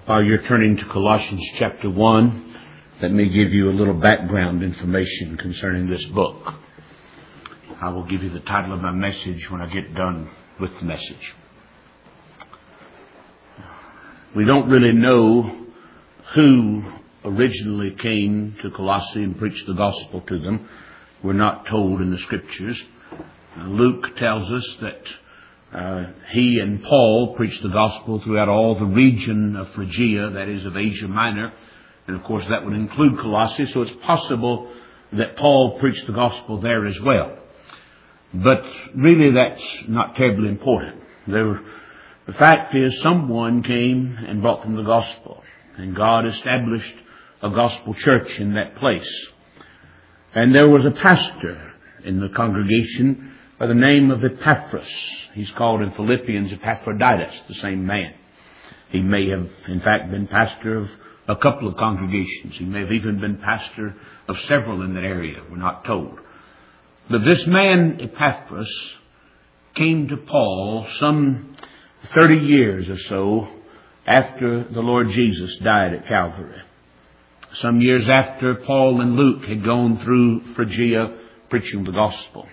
While you're turning to Colossians chapter 1, let me give you a little background information concerning this book. I will give you the title of my message when I get done with the message. We don't really know who originally came to Colossae and preached the gospel to them. We're not told in the Scriptures. Luke tells us that he and Paul preached the gospel throughout all the region of Phrygia, that is of Asia Minor. And of course that would include Colossae, so it's possible that Paul preached the gospel there as well. But really that's not terribly important. The fact is someone came and brought them the gospel. And God established a gospel church in that place. And there was a pastor in the congregation by the name of Epaphras. He's called in Philippians Epaphroditus, the same man. He may have, in fact, been pastor of a couple of congregations. He may have even been pastor of several in that area. We're not told. But this man, Epaphras, came to Paul some 30 years or so after the Lord Jesus died at Calvary. Some years after Paul and Luke had gone through Phrygia preaching the gospel.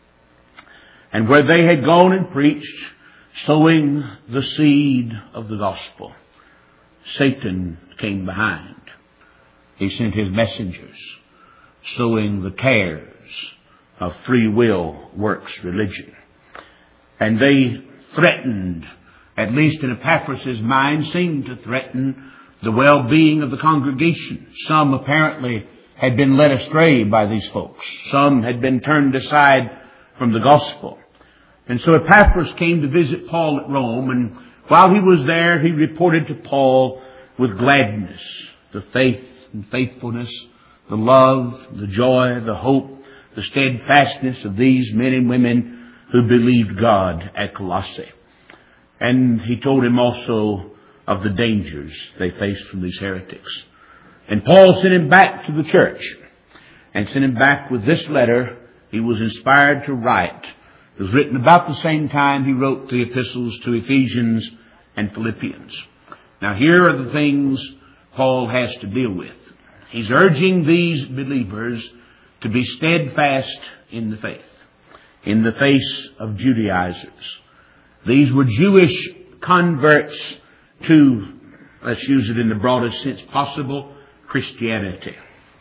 And where they had gone and preached, sowing the seed of the gospel, Satan came behind. He sent his messengers, sowing the tares of free will works religion. And they threatened, at least in Epaphras' mind, seemed to threaten the well-being of the congregation. Some apparently had been led astray by these folks. Some had been turned aside from the gospel. And so Epaphras came to visit Paul at Rome, and while he was there, he reported to Paul with gladness the faith and faithfulness, the love, the joy, the hope, the steadfastness of these men and women who believed God at Colossae. And he told him also of the dangers they faced from these heretics. And Paul sent him back to the church and sent him back with this letter he was inspired to write. It was written about the same time he wrote the epistles to Ephesians and Philippians. Now here are the things Paul has to deal with. He's urging these believers to be steadfast in the faith, in the face of Judaizers. These were Jewish converts to, let's use it in the broadest sense possible, Christianity.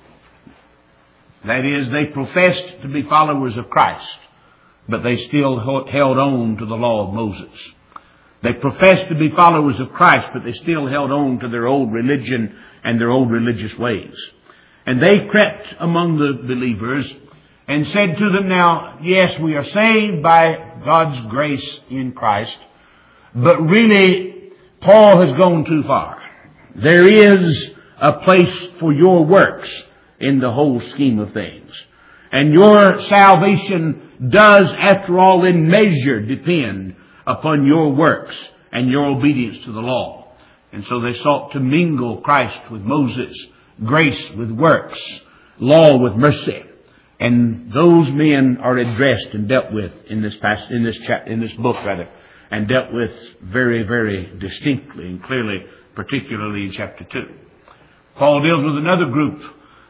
That is, they professed to be followers of Christ, but they still held on to the law of Moses. They professed to be followers of Christ, but they still held on to their old religion and their old religious ways. And they crept among the believers and said to them, now, yes, we are saved by God's grace in Christ, but really, Paul has gone too far. There is a place for your works in the whole scheme of things. And your salvation does, after all, in measure depend upon your works and your obedience to the law. And so they sought to mingle Christ with Moses, grace with works, law with mercy. And those men are addressed and dealt with in this book, and dealt with very, very distinctly and clearly, particularly in chapter 2. Paul deals with another group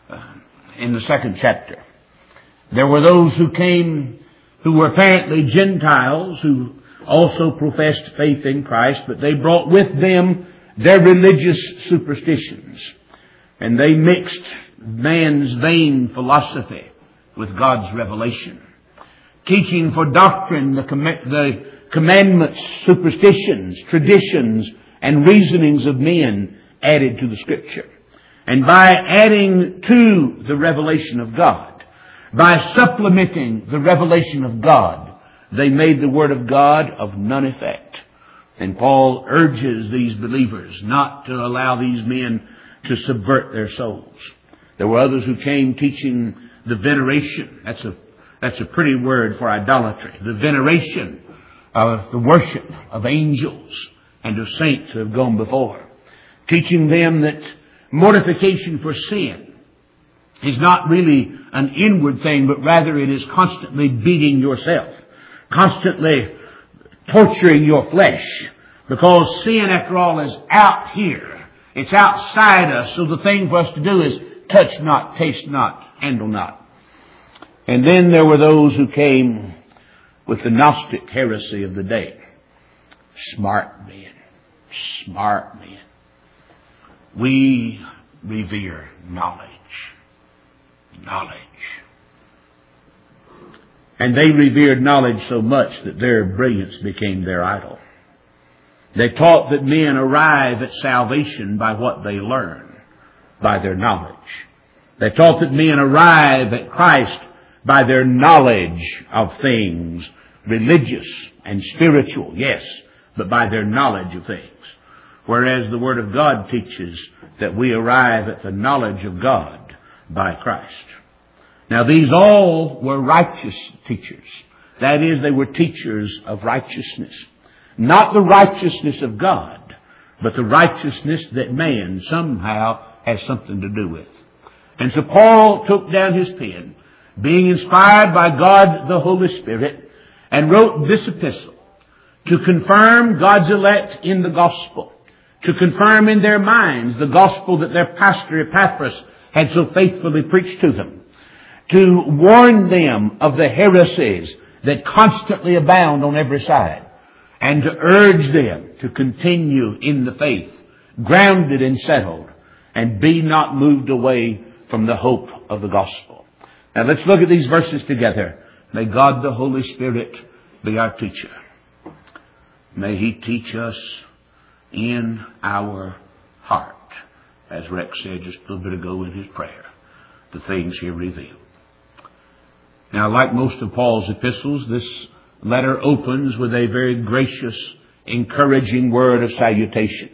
in the second chapter. There were those who came who were apparently Gentiles who also professed faith in Christ, but they brought with them their religious superstitions. And they mixed man's vain philosophy with God's revelation. Teaching for doctrine the commandments, superstitions, traditions, and reasonings of men added to the Scripture. And by adding to the revelation of God, by supplementing the revelation of God, they made the Word of God of none effect. And Paul urges these believers not to allow these men to subvert their souls. There were others who came teaching the veneration. That's a pretty word for idolatry. The veneration of the worship of angels and of saints who have gone before. Teaching them that mortification for sin is not really an inward thing, but rather it is constantly beating yourself, constantly torturing your flesh, because sin, after all, is out here It's outside us. So the thing for us to do is touch not, taste not, handle not. And then there were those who came with the Gnostic heresy of the day. Smart men. Smart men. We revere knowledge. Knowledge. And they revered knowledge so much that their brilliance became their idol. They taught that men arrive at salvation by what they learn, by their knowledge. They taught that men arrive at Christ by their knowledge of things, religious and spiritual, yes, but by their knowledge of things. Whereas the Word of God teaches that we arrive at the knowledge of God by Christ. Now these all were righteous teachers. That is, they were teachers of righteousness. Not the righteousness of God, but the righteousness that man somehow has something to do with. And so Paul took down his pen, being inspired by God the Holy Spirit, and wrote this epistle to confirm God's elect in the gospel, to confirm in their minds the gospel that their pastor Epaphras had so faithfully preached to them, to warn them of the heresies that constantly abound on every side, and to urge them to continue in the faith, grounded and settled, and be not moved away from the hope of the gospel. Now let's look at these verses together. May God the Holy Spirit be our teacher. May He teach us in our heart, as Rex said just a little bit ago in his prayer, the things here revealed. Now, like most of Paul's epistles, this letter opens with a very gracious, encouraging word of salutation.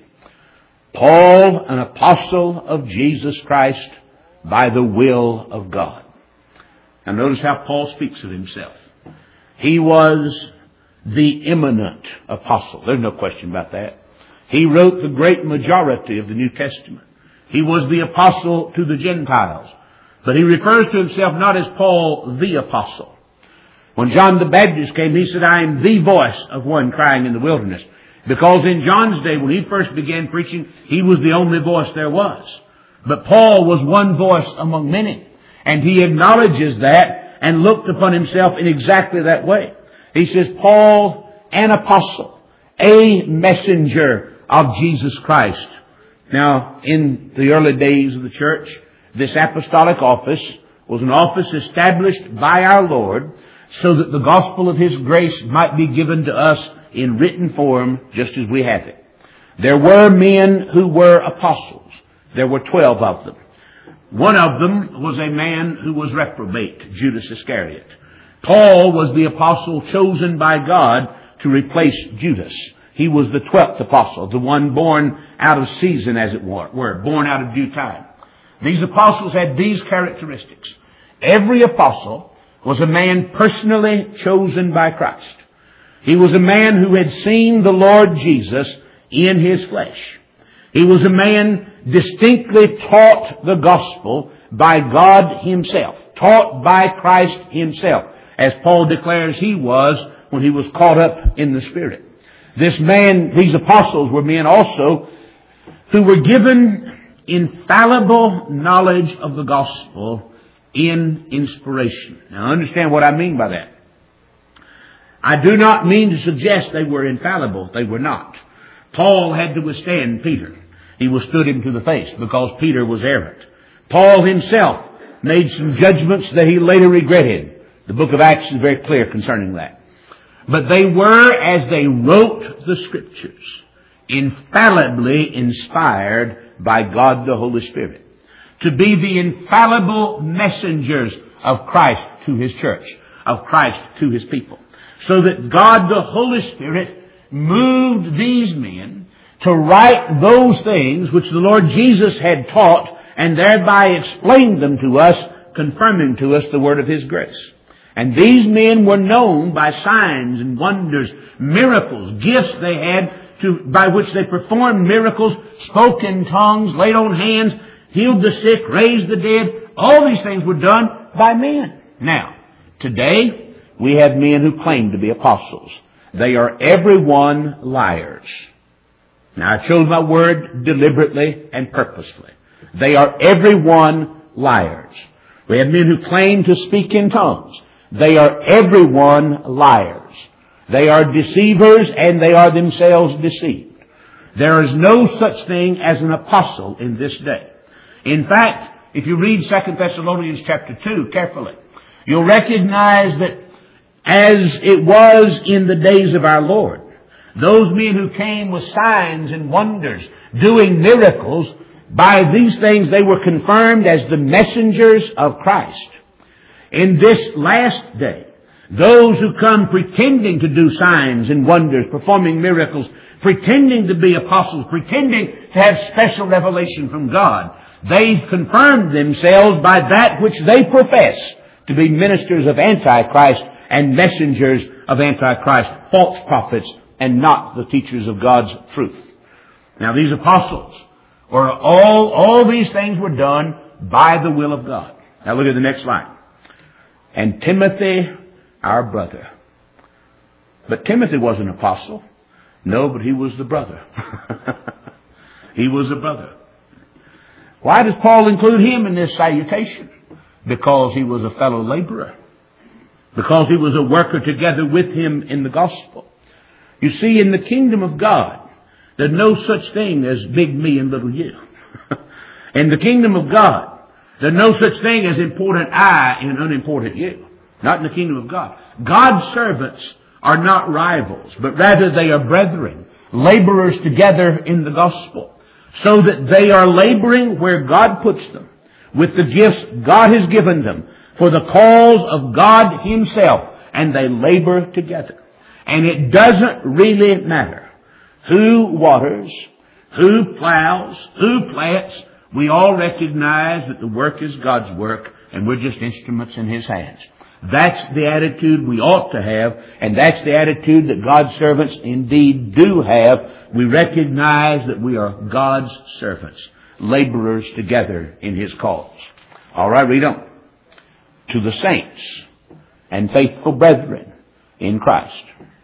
Paul, an apostle of Jesus Christ, by the will of God. Now notice how Paul speaks of himself. He was the eminent apostle. There's no question about that. He wrote the great majority of the New Testament. He was the apostle to the Gentiles. But he refers to himself not as Paul the apostle. When John the Baptist came, he said, I am the voice of one crying in the wilderness. Because in John's day, when he first began preaching, he was the only voice there was. But Paul was one voice among many. And he acknowledges that and looked upon himself in exactly that way. He says, Paul, an apostle, a messenger of Jesus Christ. Now, in the early days of the church, this apostolic office was an office established by our Lord so that the gospel of His grace might be given to us in written form just as we have it. There were men who were apostles. There were 12 of them. One of them was a man who was reprobate, Judas Iscariot. Paul was the apostle chosen by God to replace Judas. He was the 12th apostle, the one born out of season, as it were, born out of due time. These apostles had these characteristics. Every apostle was a man personally chosen by Christ. He was a man who had seen the Lord Jesus in His flesh. He was a man distinctly taught the gospel by God Himself, taught by Christ Himself, as Paul declares he was when he was caught up in the Spirit. This man, these apostles were men also who were given infallible knowledge of the gospel in inspiration. Now understand what I mean by that. I do not mean to suggest they were infallible. They were not. Paul had to withstand Peter. He withstood him to the face because Peter was errant. Paul himself made some judgments that he later regretted. The book of Acts is very clear concerning that. But they were, as they wrote the Scriptures, infallibly inspired by God the Holy Spirit to be the infallible messengers of Christ to His church, of Christ to His people. So that God the Holy Spirit moved these men to write those things which the Lord Jesus had taught and thereby explained them to us, confirming to us the word of His grace. And these men were known by signs and wonders, miracles, gifts they had by which they performed miracles, spoke in tongues, laid on hands, healed the sick, raised the dead. All these things were done by men. Now, today we have men who claim to be apostles. They are every one liars. Now, I chose my word deliberately and purposefully. They are every one liars. We have men who claim to speak in tongues. They are every one liars. They are deceivers, and they are themselves deceived. There is no such thing as an apostle in this day. In fact, if you read 2 Thessalonians chapter 2 carefully, you'll recognize that as it was in the days of our Lord, those men who came with signs and wonders, doing miracles, by these things they were confirmed as the messengers of Christ. In this last day, those who come pretending to do signs and wonders, performing miracles, pretending to be apostles, pretending to have special revelation from God, they've confirmed themselves by that which they profess to be ministers of Antichrist and messengers of Antichrist, false prophets, and not the teachers of God's truth. Now, these apostles, or all these things were done by the will of God. Now look at the next line. And Timothy, our brother. But Timothy was an apostle. No, but he was the brother. He was a brother. Why does Paul include him in this salutation? Because he was a fellow laborer. Because he was a worker together with him in the gospel. You see, in the kingdom of God, there's no such thing as big me and little you. In the kingdom of God, there's no such thing as important I and unimportant you. Not in the kingdom of God. God's servants are not rivals, but rather they are brethren, laborers together in the gospel, so that they are laboring where God puts them, with the gifts God has given them, for the cause of God Himself, and they labor together. And it doesn't really matter who waters, who plows, who plants. We all recognize that the work is God's work, and we're just instruments in His hands. That's the attitude we ought to have, and that's the attitude that God's servants indeed do have. We recognize that we are God's servants, laborers together in His cause. All right, read on. To the saints and faithful brethren in Christ.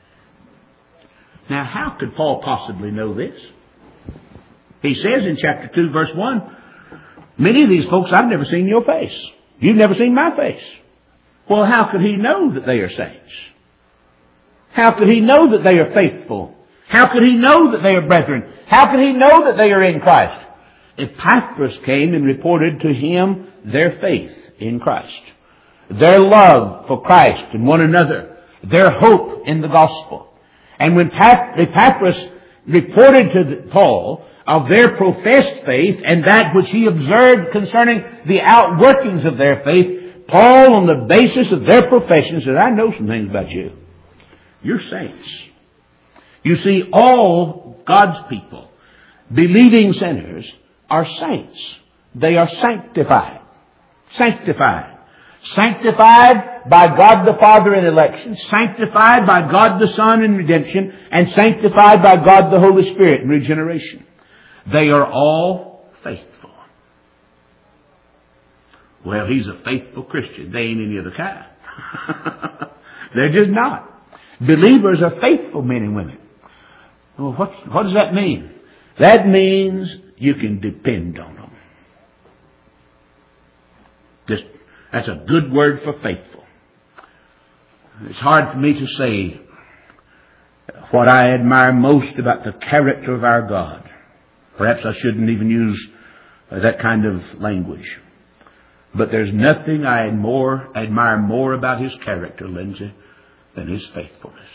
Now, how could Paul possibly know this? He says in chapter 2, verse 1, many of these folks, I've never seen your face. You've never seen my face. Well, how could he know that they are saints? How could he know that they are faithful? How could he know that they are brethren? How could he know that they are in Christ? Epaphras came and reported to him their faith in Christ, their love for Christ and one another, their hope in the gospel. And when Epaphras reported to Paul of their professed faith and that which he observed concerning the outworkings of their faith, Paul, on the basis of their profession, said, I know some things about you. You're saints. You see, all God's people, believing sinners, are saints. They are sanctified. Sanctified. Sanctified by God the Father in election, sanctified by God the Son in redemption, and sanctified by God the Holy Spirit in regeneration. They are all faithful. Well, he's a faithful Christian. They ain't any other kind. They're just not. Believers are faithful men and women. Well, what does that mean? That means you can depend on them. That's a good word for faithful. It's hard for me to say what I admire most about the character of our God. Perhaps I shouldn't even use that kind of language. But there's nothing I admire more about His character, Lindsay, than His faithfulness.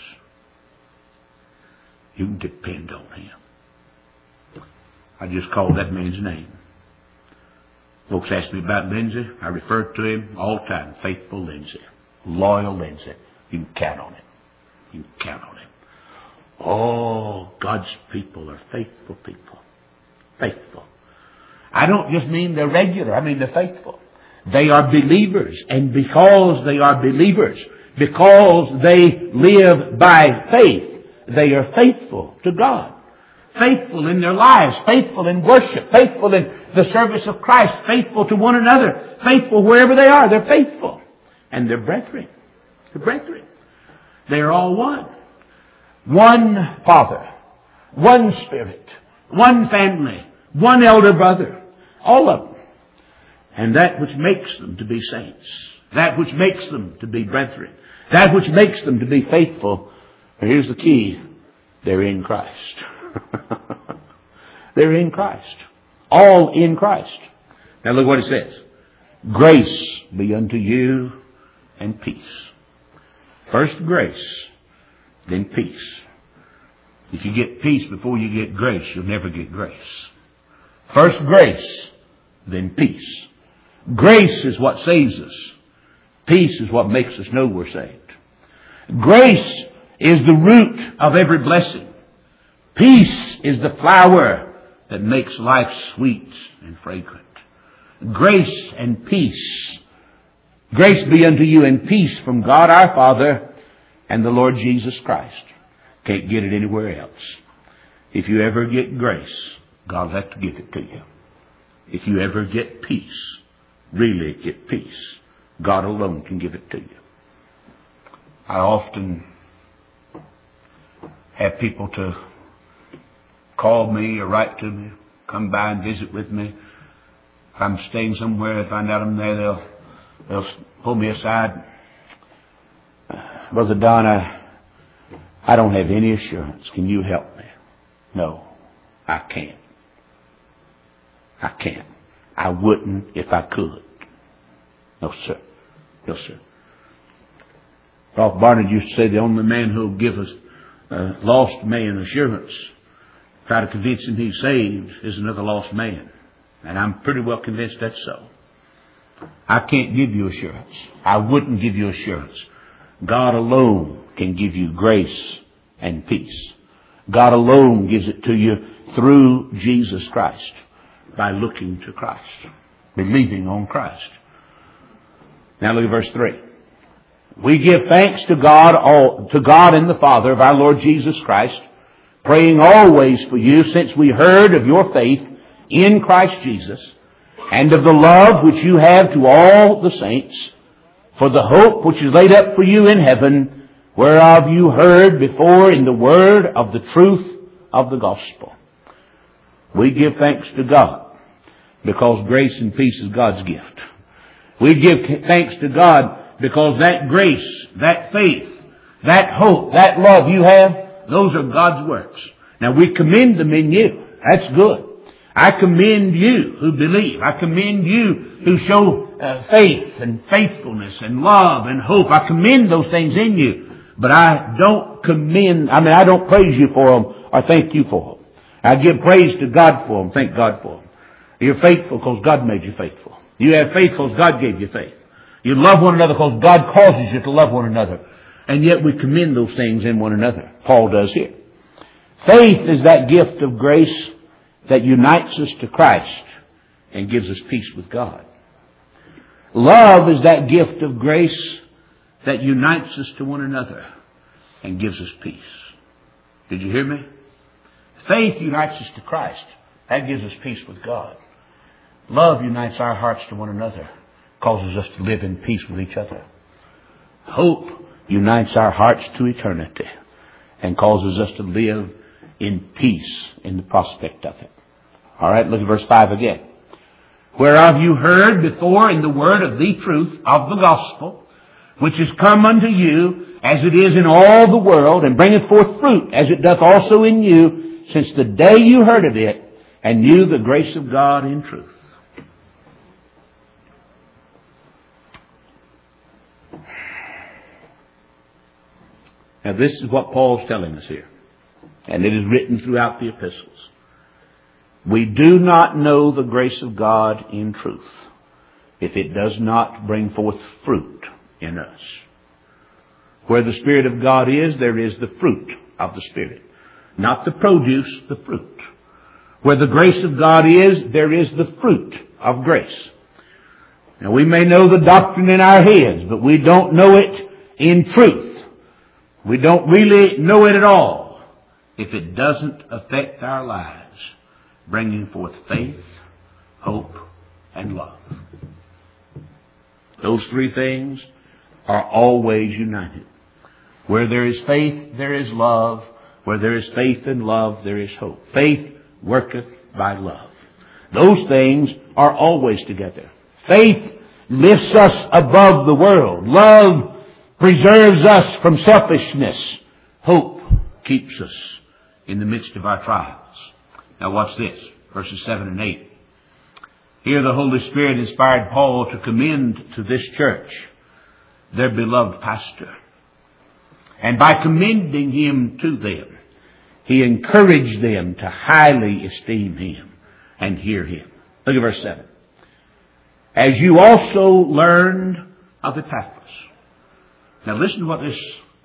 You can depend on Him. I just called that man's name. Folks ask me about Lindsay. I refer to him all the time. Faithful Lindsay. Loyal Lindsay. You can count on him. You can count on him. Oh, God's people are faithful people. Faithful. I don't just mean they're regular. I mean they're faithful. They are believers. And because they are believers, because they live by faith, they are faithful to God. Faithful in their lives, faithful in worship, faithful in the service of Christ, faithful to one another, faithful wherever they are. They're faithful. And they're brethren. They're brethren. They are all one. One Father, one Spirit, one family, one elder brother, all of them. And that which makes them to be saints, that which makes them to be brethren, that which makes them to be faithful, here's the key, they're in Christ. They're in Christ. All in Christ. Now look what it says. Grace be unto you and peace. First grace, then peace. If you get peace before you get grace, you'll never get grace. First grace, then peace. Grace is what saves us. Peace is what makes us know we're saved. Grace is the root of every blessing. Peace is the flower that makes life sweet and fragrant. Grace and peace. Grace be unto you and peace from God our Father and the Lord Jesus Christ. Can't get it anywhere else. If you ever get grace, God will have to give it to you. If you ever get peace, really get peace, God alone can give it to you. I often have people to call me or write to me, come by and visit with me. If I'm staying somewhere, I find out I'm there, they'll pull me aside. Brother Don, I don't have any assurance. Can you help me? No, I can't. I can't. I wouldn't if I could. No, sir. No, sir. Ralph Barnard used to say the only man who will give a lost man assurance, try to convince him he's saved, is another lost man. And I'm pretty well convinced that's so. I can't give you assurance. I wouldn't give you assurance. God alone can give you grace and peace. God alone gives it to you through Jesus Christ, by looking to Christ, believing on Christ. Now look at verse 3. We give thanks to God and the Father of our Lord Jesus Christ, praying always for you, since we heard of your faith in Christ Jesus, and of the love which you have to all the saints, for the hope which is laid up for you in heaven, whereof you heard before in the word of the truth of the gospel. We give thanks to God, because grace and peace is God's gift. We give thanks to God because that grace, that faith, that hope, that love you have, those are God's works. Now we commend them in you. That's good. I commend you who believe. I commend you who show faith and faithfulness and love and hope. I commend those things in you. But I don't praise you for them or thank you for them. I give praise to God for them, thank God for them. You're faithful because God made you faithful. You have faith because God gave you faith. You love one another because God causes you to love one another. And yet we commend those things in one another. Paul does here. Faith is that gift of grace that unites us to Christ and gives us peace with God. Love is that gift of grace that unites us to one another and gives us peace. Did you hear me? Faith unites us to Christ. That gives us peace with God. Love unites our hearts to one another, causes us to live in peace with each other. Hope unites our hearts to eternity and causes us to live in peace in the prospect of it. All right, look at verse 5 again. Whereof you heard before in the word of the truth of the gospel, which is come unto you as it is in all the world, and bringeth forth fruit as it doth also in you, since the day you heard of it and knew the grace of God in truth. Now this is what Paul's telling us here. And it is written throughout the epistles. We do not know the grace of God in truth if it does not bring forth fruit in us. Where the Spirit of God is, there is the fruit of the Spirit. Not the produce, the fruit. Where the grace of God is, there is the fruit of grace. Now we may know the doctrine in our heads, but we don't know it in truth. We don't really know it at all if it doesn't affect our lives, bringing forth faith, hope, and love. Those three things are always united. Where there is faith, there is love. Where there is faith and love, there is hope. Faith worketh by love. Those things are always together. Faith lifts us above the world. Love preserves us from selfishness. Hope keeps us in the midst of our trials. Now watch this, verses 7 and 8. Here the Holy Spirit inspired Paul to commend to this church their beloved pastor. And by commending him to them, he encouraged them to highly esteem him and hear him. Look at verse 7. As you also learned of Epaphras. Now listen to what this...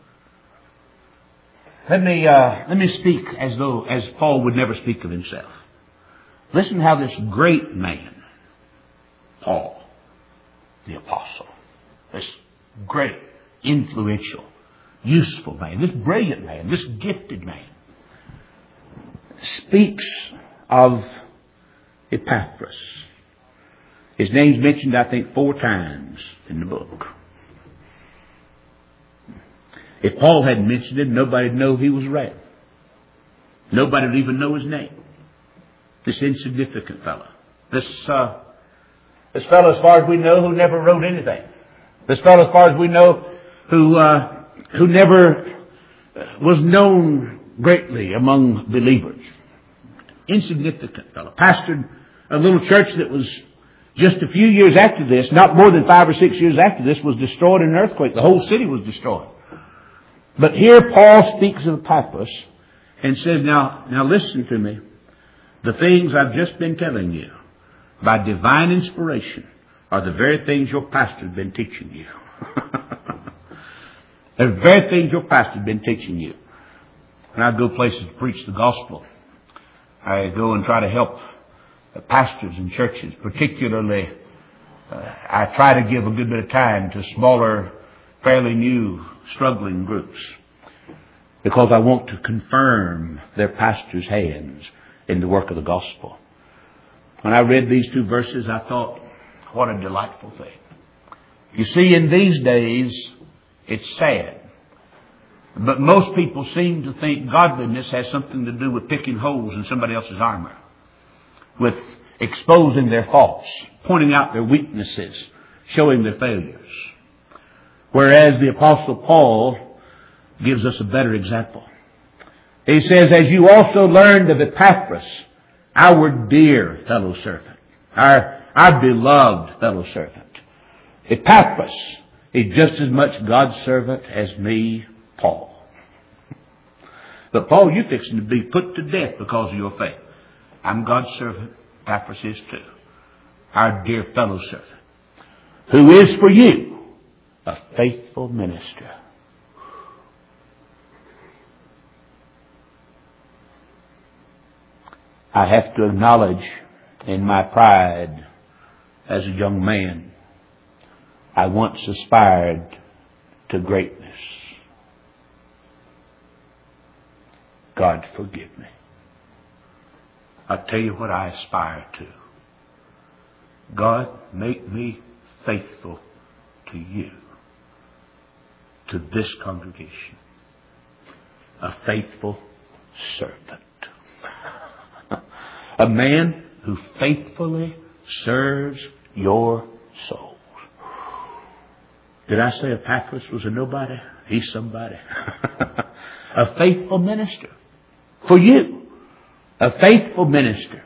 Let me speak as Paul would never speak of himself. Listen how this great man, Paul, the apostle, this great, influential, useful man, this brilliant man, this gifted man, speaks of Epaphras. His name's mentioned, I think, 4 times in the book. If Paul hadn't mentioned him, nobody'd know he was around. Nobody'd even know his name. This insignificant fellow. This fellow, as far as we know, who never wrote anything. This fellow, as far as we know, who never was known greatly among believers. Insignificant fellow. Pastored a little church that was just a few years after this, not more than 5 or 6 years after this, was destroyed in an earthquake. The whole city was destroyed. But here Paul speaks of Epaphras and says, now listen to me. The things I've just been telling you by divine inspiration are the very things your pastor's been teaching you. The very things your pastor's been teaching you. When I go places to preach the gospel, I go and try to help pastors and churches. Particularly, I try to give a good bit of time to smaller, fairly new, struggling groups, because I want to confirm their pastor's hands in the work of the gospel. When I read these 2 verses, I thought, what a delightful thing. You see, in these days, it's sad, but most people seem to think godliness has something to do with picking holes in somebody else's armor, with exposing their faults, pointing out their weaknesses, showing their failures. Whereas the Apostle Paul gives us a better example. He says, as you also learned of Epaphras, our dear fellow servant, our beloved fellow servant. Epaphras is just as much God's servant as me, Paul. But Paul, you're fixing to be put to death because of your faith. I'm God's servant. Epaphras is too. Our dear fellow servant, who is for you a faithful minister. I have to acknowledge in my pride as a young man, I once aspired to greatness. God forgive me. I'll tell you what I aspire to. God, make me faithful to you, to this congregation, a faithful servant. A man who faithfully serves your souls. Did I say Epaphras was a nobody? He's somebody. A faithful minister for you. A faithful minister.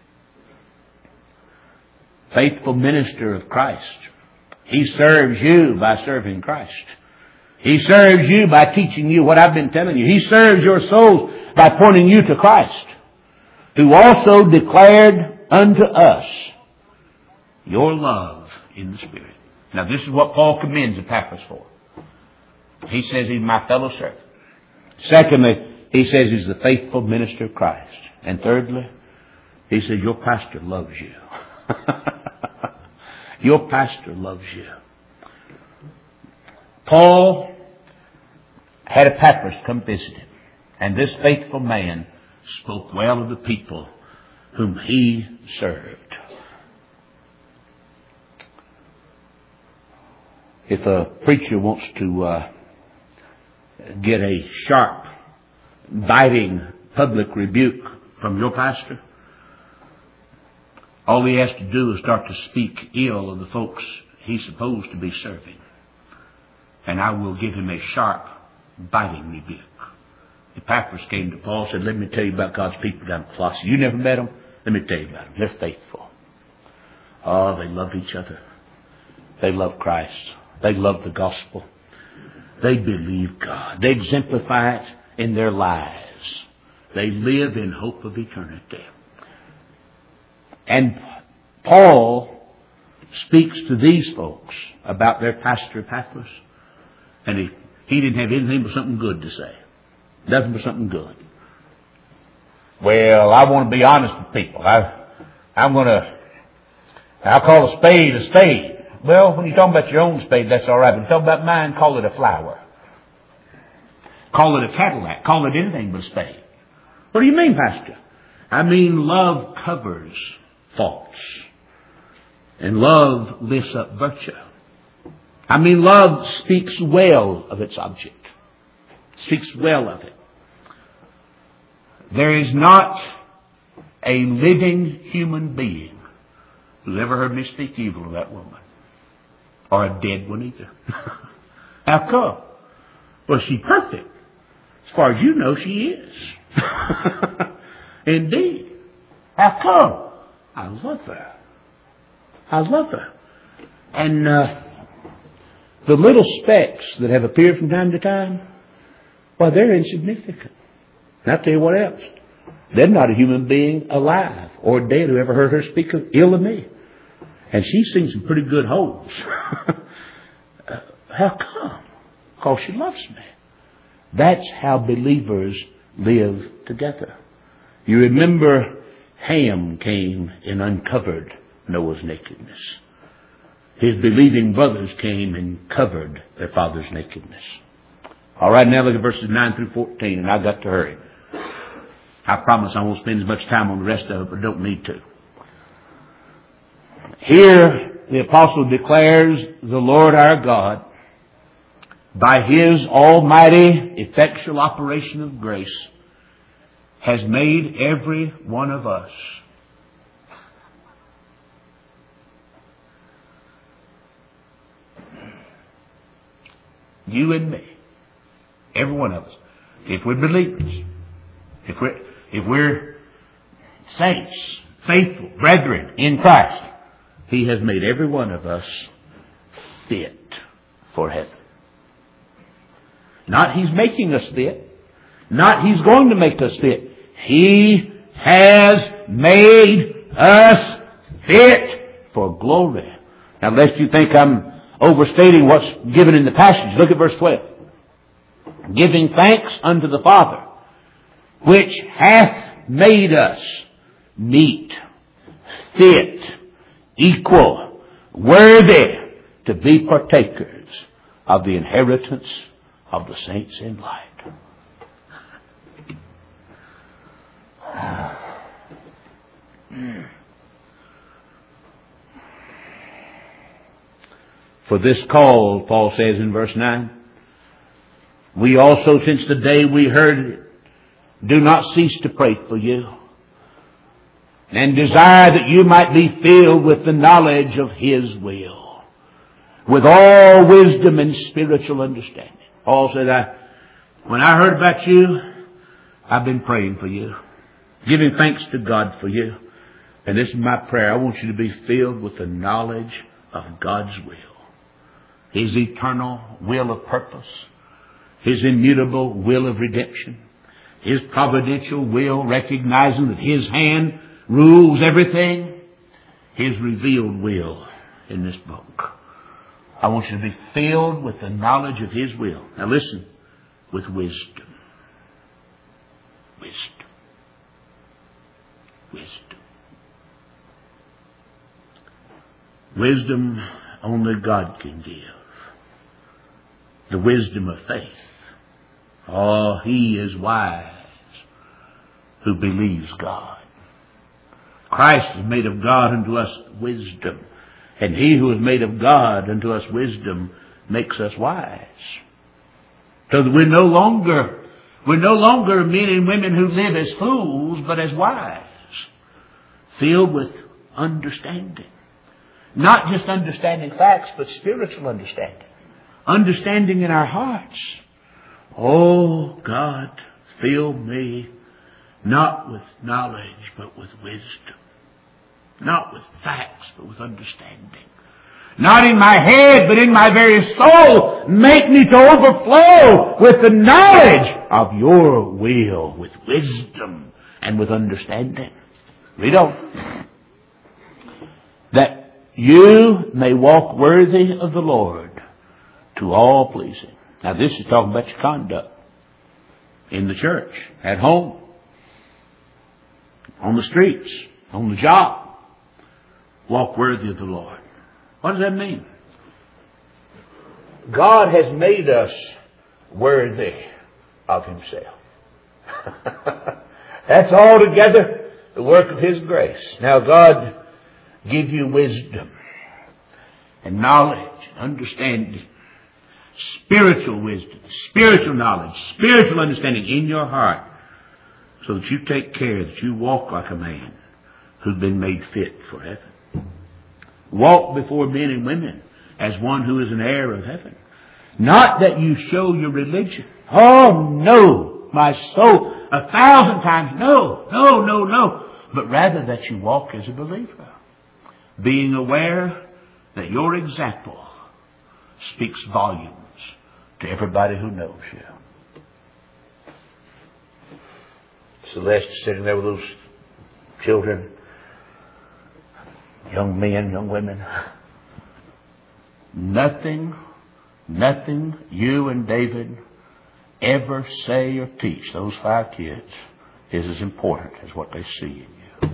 Faithful minister of Christ. He serves you by serving Christ. He serves you by teaching you what I've been telling you. He serves your souls by pointing you to Christ, who also declared unto us your love in the Spirit. Now this is what Paul commends Epaphras for. He says he's my fellow servant. Secondly, he says he's the faithful minister of Christ. And thirdly, he says your pastor loves you. Your pastor loves you. Paul had Epaphras come visit him. And this faithful man spoke well of the people whom he served. If a preacher wants to get a sharp, biting public rebuke from your pastor, all he has to do is start to speak ill of the folks he's supposed to be serving. And I will give him a sharp, biting rebuke. Epaphras came to Paul and said, let me tell you about God's people down at Colossae. You never met them? Let me tell you about them. They're faithful. Oh, they love each other. They love Christ. They love the gospel. They believe God. They exemplify it in their lives. They live in hope of eternity. And Paul speaks to these folks about their pastor Epaphras, and he didn't have anything but something good to say. Nothing but something good. Well, I want to be honest with people. I'll call a spade a spade. Well, when you're talking about your own spade, that's all right. But when you're talking about mine, call it a flower. Call it a Cadillac. Call it anything but a spade. What do you mean, Pastor? I mean, love covers faults. And love lifts up virtue. I mean, love speaks well of its object. Speaks well of it. There is not a living human being who's ever heard me speak evil of that woman. Or a dead one either. How come? Well, she's perfect. As far as you know, she is. Indeed. How come? I love her. I love her. And the little specks that have appeared from time to time, well, they're insignificant. And I'll tell you what else. There's not a human being alive or dead who ever heard her speak ill of me. And she's seen some pretty good holes. How come? Because she loves me. That's how believers live together. You remember Ham came and uncovered Noah's nakedness. His believing brothers came and covered their father's nakedness. All right, now look at verses 9 through 14, and I've got to hurry. I promise I won't spend as much time on the rest of it, but don't need to. Here, the apostle declares the Lord our God, by His almighty effectual operation of grace, has made every one of us you and me, every one of us, if we're believers, if we're saints, faithful, brethren in Christ, He has made every one of us fit for heaven. Not He's making us fit. Not He's going to make us fit. He has made us fit for glory. Now, lest you think I'm overstating what's given in the passage, look at verse 12. Giving thanks unto the Father, which hath made us meet, fit, equal, worthy to be partakers of the inheritance of the saints in light. For this call, Paul says in verse 9, we also, since the day we heard it, do not cease to pray for you, and desire that you might be filled with the knowledge of His will, with all wisdom and spiritual understanding. Paul said, when I heard about you, I've been praying for you, giving thanks to God for you. And this is my prayer. I want you to be filled with the knowledge of God's will. His eternal will of purpose. His immutable will of redemption. His providential will, recognizing that His hand rules everything. His revealed will in this book. I want you to be filled with the knowledge of His will. Now listen, with wisdom. Wisdom. Wisdom. Wisdom only God can give. The wisdom of faith. Oh, he is wise who believes God. Christ is made of God unto us wisdom. And he who is made of God unto us wisdom makes us wise. So that we're no longer We're no longer men and women who live as fools, but as wise, filled with understanding. Not just understanding facts, but spiritual understanding. Understanding in our hearts. Oh, God, fill me not with knowledge, but with wisdom. Not with facts, but with understanding. Not in my head, but in my very soul. Make me to overflow with the knowledge of your will, with wisdom and with understanding. Read on. That you may walk worthy of the Lord, to all pleasing. Now this is talking about your conduct. In the church, at home, on the streets, on the job. Walk worthy of the Lord. What does that mean? God has made us worthy of Himself. That's altogether the work of His grace. Now God give you wisdom and knowledge and understanding, spiritual wisdom, spiritual knowledge, spiritual understanding in your heart, so that you take care that you walk like a man who's been made fit for heaven. Walk before men and women as one who is an heir of heaven. Not that you show your religion. Oh, no, my soul, 1,000 times no, no, no, no. But rather that you walk as a believer, being aware that your example speaks volumes to everybody who knows you. Celeste sitting there with those children, young men, young women. Nothing you and David ever say or teach those 5 kids is as important as what they see in you.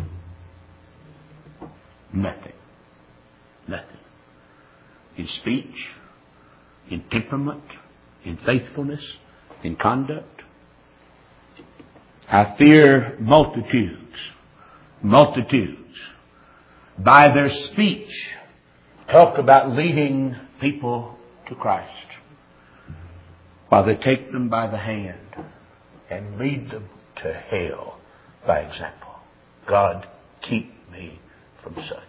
Nothing. In speech, in temperament, in faithfulness, in conduct. I fear multitudes, by their speech, talk about leading people to Christ, while they take them by the hand and lead them to hell by example. God, keep me from such.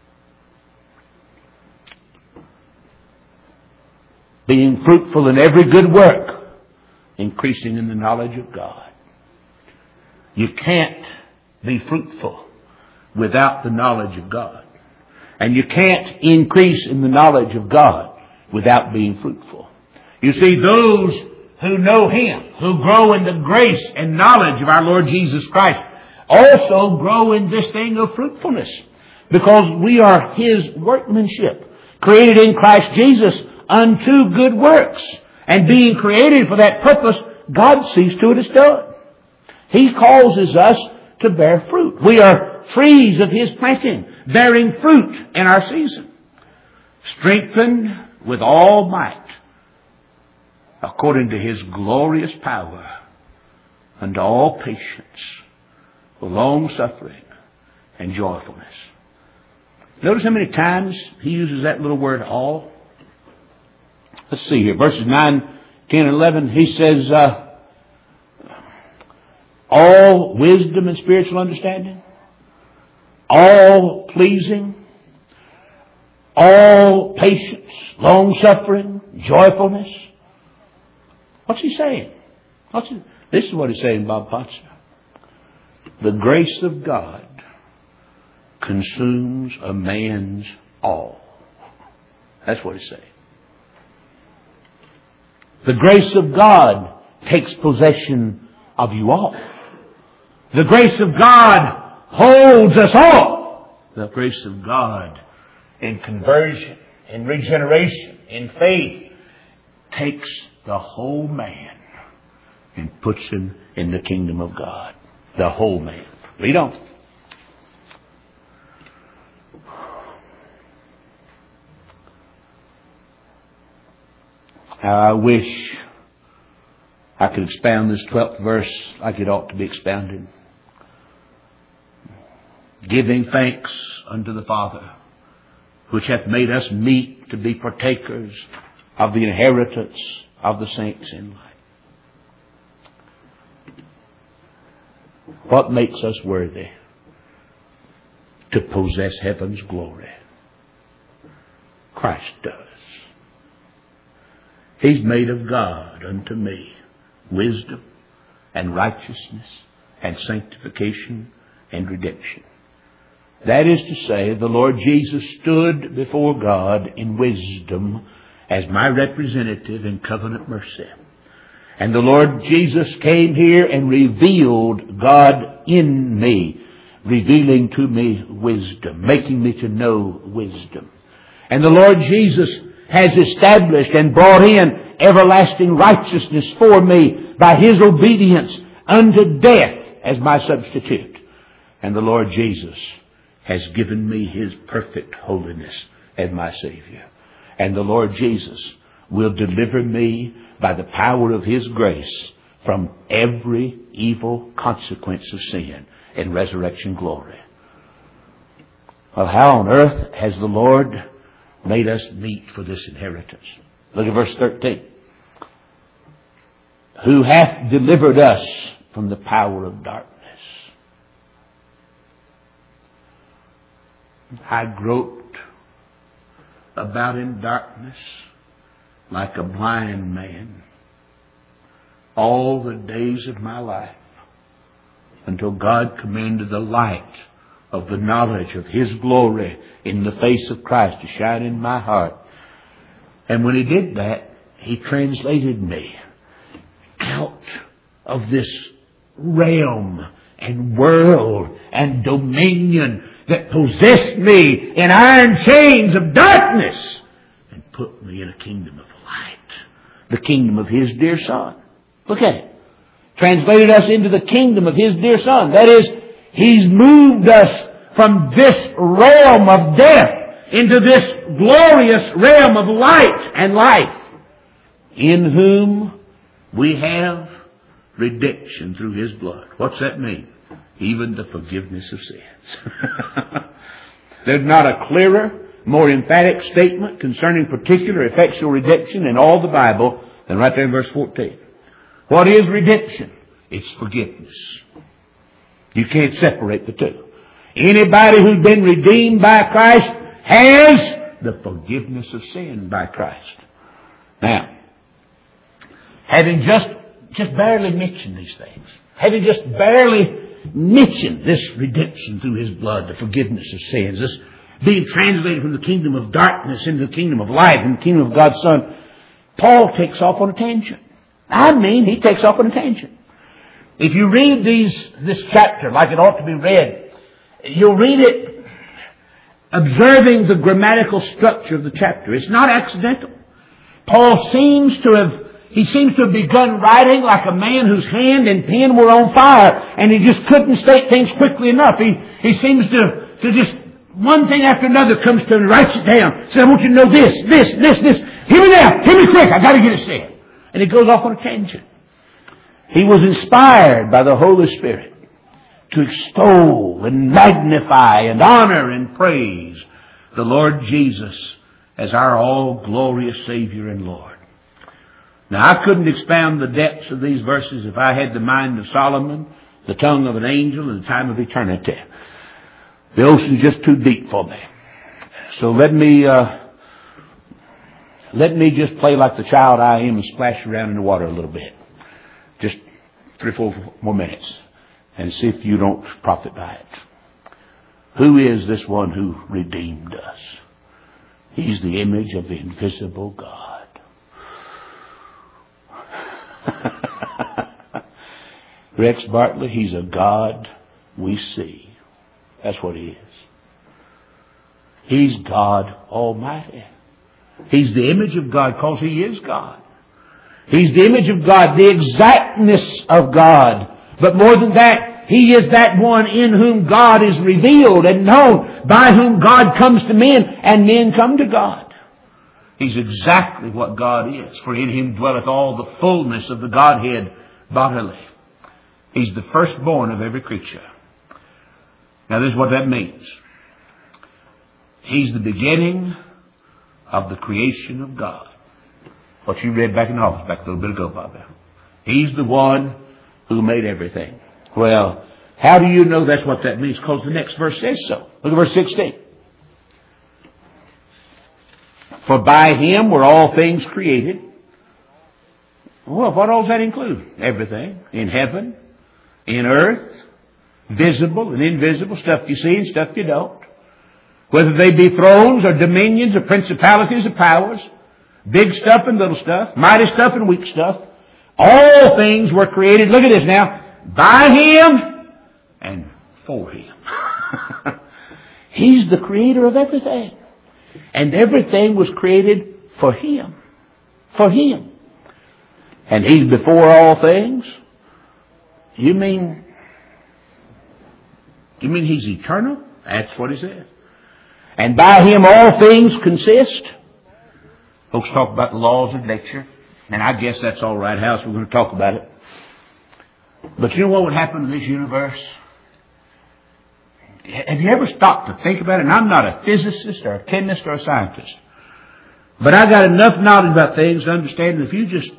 Being fruitful in every good work, increasing in the knowledge of God. You can't be fruitful without the knowledge of God. And you can't increase in the knowledge of God without being fruitful. You see, those who know Him, who grow in the grace and knowledge of our Lord Jesus Christ, also grow in this thing of fruitfulness. Because we are His workmanship, created in Christ Jesus unto good works. And being created for that purpose, God sees to it it's done. He causes us to bear fruit. We are trees of His planting, bearing fruit in our season. Strengthened with all might, according to His glorious power, unto all patience, long-suffering, and joyfulness. Notice how many times He uses that little word, all. Let's see here. Verses 9, 10, and 11, He says, all wisdom and spiritual understanding, all pleasing, all patience, long-suffering, joyfulness. What's He saying? This is what He's saying, Bob Pottsner. The grace of God consumes a man's all. That's what He's saying. The grace of God takes possession of you all. The grace of God holds us all. The grace of God in conversion, in regeneration, in faith, takes the whole man and puts him in the kingdom of God. The whole man. Read on. I wish I could expound this 12th verse like it ought to be expounded. Giving thanks unto the Father, which hath made us meet to be partakers of the inheritance of the saints in light. What makes us worthy to possess heaven's glory? Christ does. He's made of God unto me wisdom and righteousness and sanctification and redemption. That is to say, the Lord Jesus stood before God in wisdom as my representative in covenant mercy. And the Lord Jesus came here and revealed God in me, revealing to me wisdom, making me to know wisdom. And the Lord Jesus has established and brought in everlasting righteousness for me by His obedience unto death as my substitute. And the Lord Jesus has given me His perfect holiness as my Savior. And the Lord Jesus will deliver me by the power of His grace from every evil consequence of sin in resurrection glory. Well, how on earth has the Lord made us meet for this inheritance? Look at verse 13. Who hath delivered us from the power of darkness. I groped about in darkness like a blind man all the days of my life until God commanded the light of the knowledge of His glory in the face of Christ to shine in my heart. And when He did that, He translated me out of this realm and world and dominion that possessed me in iron chains of darkness and put me in a kingdom of light, the kingdom of His dear Son. Look at it. Translated us into the kingdom of His dear Son. That is, He's moved us from this realm of death into this glorious realm of light and life, in whom we have redemption through His blood. What's that mean? Even the forgiveness of sins. There's not a clearer, more emphatic statement concerning particular effectual redemption in all the Bible than right there in verse 14. What is redemption? It's forgiveness. You can't separate the two. Anybody who's been redeemed by Christ has the forgiveness of sin by Christ. Now, having just barely mentioned these things, having just barely mentioned this redemption through His blood, the forgiveness of sins, this being translated from the kingdom of darkness into the kingdom of light and the kingdom of God's Son, Paul takes off on a tangent. I mean, he takes off on a tangent. If you read this chapter like it ought to be read, you'll read it observing the grammatical structure of the chapter. It's not accidental. Paul seems to have begun writing like a man whose hand and pen were on fire, and he just couldn't state things quickly enough. He seems to just, one thing after another comes to him and writes it down. Says, I want you to know this. Hear me now. Hear me quick. I got to get it said. And he goes off on a tangent. He was inspired by the Holy Spirit to extol and magnify and honor and praise the Lord Jesus as our all-glorious Savior and Lord. Now, I couldn't expound the depths of these verses if I had the mind of Solomon, the tongue of an angel, and the time of eternity. The ocean's just too deep for me. So let me just play like the child I am and splash around in the water a little bit. Just 3 or 4 more minutes. And see if you don't profit by it. Who is this one who redeemed us? He's the image of the invisible God. Rex Bartley, He's a God we see. That's what He is. He's God Almighty. He's the image of God because He is God. He's the image of God, the exactness of God. But more than that, He is that one in whom God is revealed and known, by whom God comes to men and men come to God. He's exactly what God is, for in Him dwelleth all the fullness of the Godhead bodily. He's the firstborn of every creature. Now this is what that means. He's the beginning of the creation of God. What you read back in the office back a little bit ago, Bobby. He's the one who made everything. Well, How do you know that's what that means? Because the next verse says so. Look at verse 16. For by Him were all things created. Well, what all does that include? Everything. In heaven, in earth, visible and invisible, stuff you see and stuff you don't. Whether they be thrones or dominions or principalities or powers, big stuff and little stuff, mighty stuff and weak stuff. All things were created, look at this now, by Him and for Him. He's the creator of everything. And everything was created for Him. For Him. And He's before all things? You mean He's eternal? That's what He says. And by Him all things consist. Folks talk about the laws of nature. And I guess that's all right, House. We're going to talk about it. But you know what would happen to this universe? Have you ever stopped to think about it? And I'm not a physicist or a chemist or a scientist. But I got enough knowledge about things to understand that if you just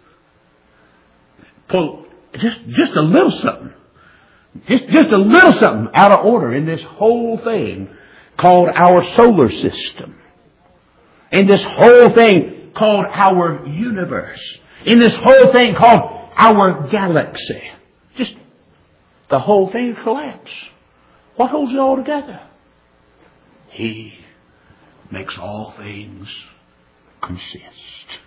pull just a little something, just a little something out of order in this whole thing called our solar system, in this whole thing called our universe, in this whole thing called our galaxy, just the whole thing collapse. What holds it all together? He makes all things consist.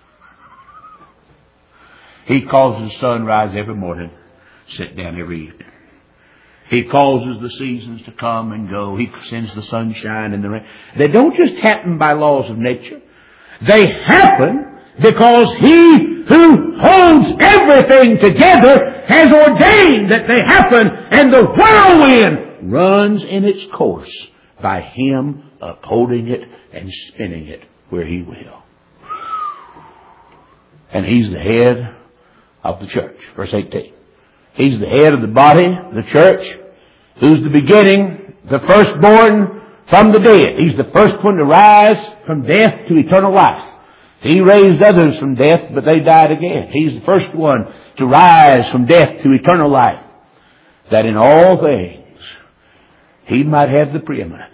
He causes the sun rise every morning, set down every evening. He causes the seasons to come and go. He sends the sunshine and the rain. They don't just happen by laws of nature. They happen because He who holds everything together has ordained that they happen, and the whirlwind runs in its course by Him upholding it and spinning it where He will. And He's the head of the church. Verse 18. He's the head of the body, the church, who's the beginning, the firstborn from the dead. He's the first one to rise from death to eternal life. He raised others from death, but they died again. He's the first one to rise from death to eternal life, that in all things He might have the preeminence.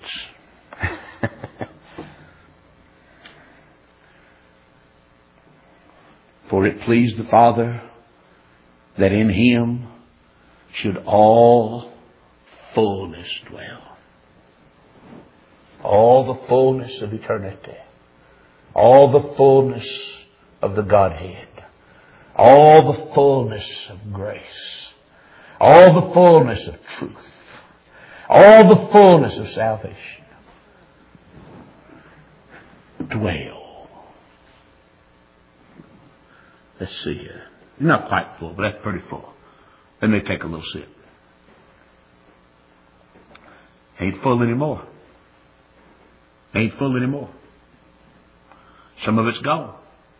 For it pleased the Father that in Him should all fullness dwell. All the fullness of eternity. All the fullness of the Godhead. All the fullness of grace. All the fullness of truth. All the fullness of salvation. Dwell. Let's see here. Not quite full, but that's pretty full. Let me take a little sip. Ain't full anymore. Ain't full anymore. Some of it's gone.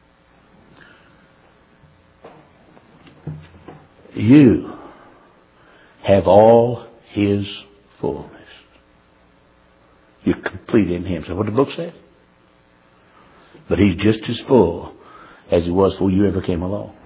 You have all His fullness. You're complete in Him. So what the book says? But He's just as full as He was before you ever came along.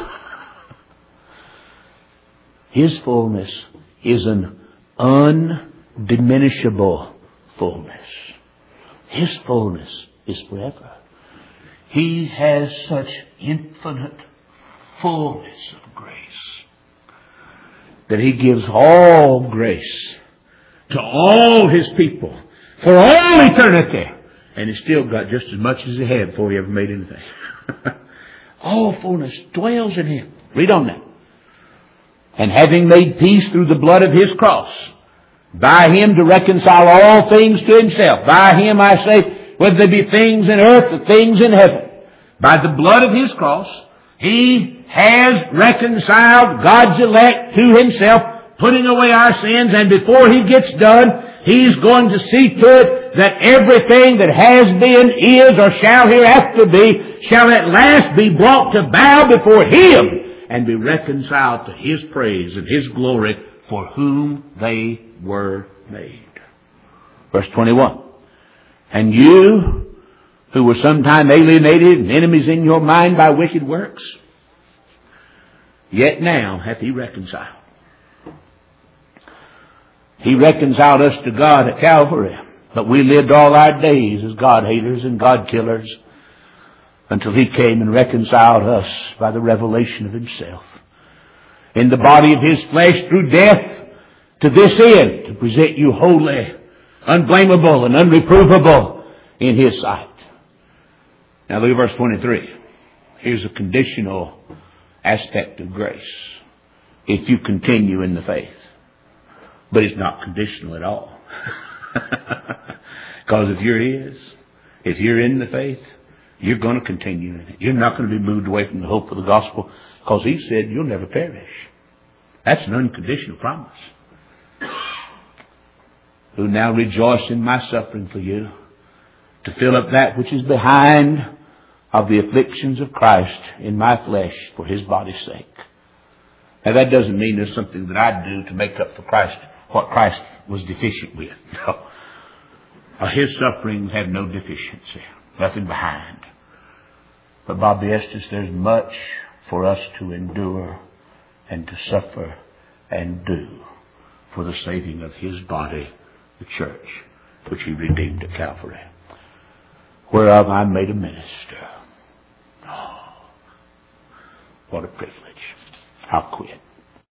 His fullness is an undiminishable fullness. His fullness is forever. He has such infinite fullness of grace that He gives all grace to all His people for all eternity. And He's still got just as much as He had before He ever made anything. All fullness dwells in Him. Read on that. And having made peace through the blood of His cross, by Him to reconcile all things to Himself. By Him, I say, whether they be things in earth or things in heaven. By the blood of His cross, He has reconciled God's elect to Himself, putting away our sins, and before He gets done, He's going to see to it that everything that has been, is, or shall hereafter be, shall at last be brought to bow before Him and be reconciled to His praise and His glory, for whom they were made. Verse 21. And you, who were sometime alienated and enemies in your mind by wicked works, yet now hath He reconciled He reconciled us to God at Calvary, but we lived all our days as God haters and God killers until He came and reconciled us by the revelation of Himself in the body of His flesh through death, to this end, to present you holy, unblameable, and unreprovable in His sight. Now look at verse 23. Here's a conditional aspect of grace. If you continue in the faith. But it's not conditional at all. Because if you're His, if you're in the faith, you're going to continue in it. You're not going to be moved away from the hope of the gospel, because He said you'll never perish. That's an unconditional promise. Who now rejoice in my suffering for you, to fill up that which is behind of the afflictions of Christ in my flesh for His body's sake. Now that doesn't mean there's something that I do to make up for Christ, what Christ was deficient with. No. His sufferings have no deficiency, nothing behind. But Bobby Estes, there's much for us to endure and to suffer and do for the saving of His body, the church, which He redeemed at Calvary, whereof I'm made a minister. Oh, what a privilege. I'll quit.